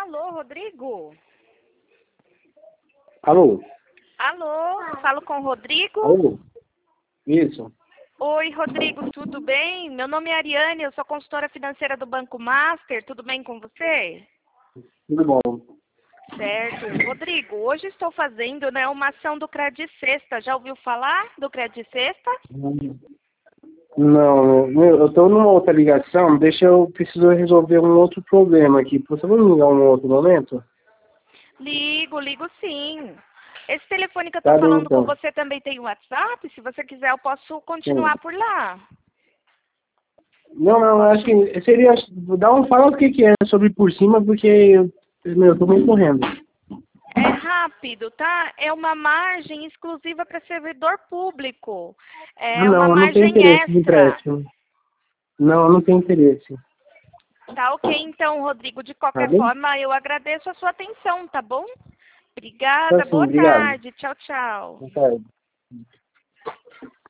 Alô, Rodrigo? Alô? Alô, falo com o Rodrigo? Alô? Isso. Oi, Rodrigo, tudo bem? Meu nome é Ariane, eu sou consultora financeira do Banco Master, tudo bem com você? Tudo bom. Certo. Rodrigo, hoje estou fazendo uma ação do Credit Sexta. Já ouviu falar do Credit Sexta? Não, eu estou numa outra ligação, preciso resolver um outro problema aqui. Você vai me ligar um outro momento? Ligo sim. Esse telefone que eu Tá estou bem, falando com então. você também tem WhatsApp? Se você quiser, eu posso Sim. continuar por lá. Não, acho que seria... Fala o que é sobre por cima, porque eu tô meio correndo. É rápido, tá? É uma margem exclusiva para servidor público. Ah, É uma não, eu não tenho margem interesse de extra. empréstimo. Não, eu não tenho interesse. Tá ok, então, Rodrigo. De Tá qualquer bem? forma, eu agradeço a sua atenção, tá bom? Tá Obrigada, sim, boa obrigado. tarde. Tchau, tchau. Boa tarde.